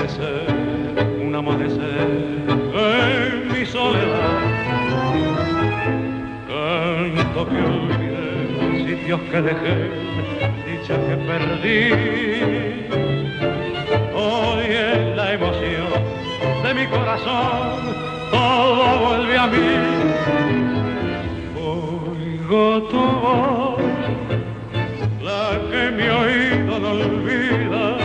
un amanecer en mi soledad. Canto que olvidé, sitios que dejé, dichas que perdí. Hoy en la emoción de mi corazón todo vuelve a mí. Oigo tu voz, la que mi oído no olvida.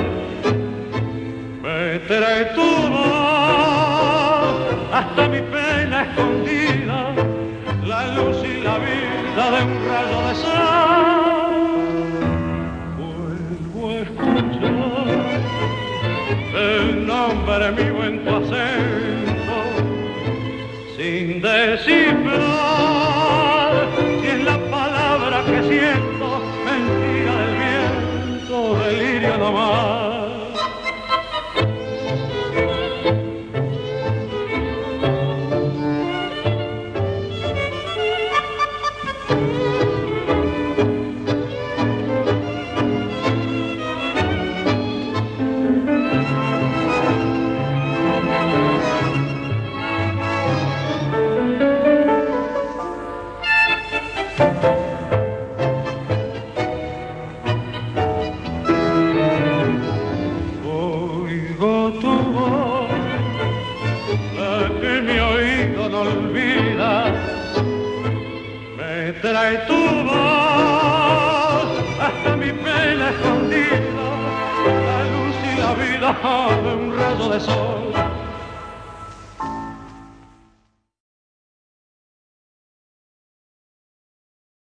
Me trae tu voz hasta mi pena escondida, la luz y la vida de un rayo de sol. Vuelvo a escuchar el nombre mío en tu acento, sin descifrar si es la palabra que siento, mentira del viento, delirio nomás. Oigo tu voz, la que mi oído no olvida. Me trae tu voz hasta mi pena escondida, la luz y la vida de un rayo de sol.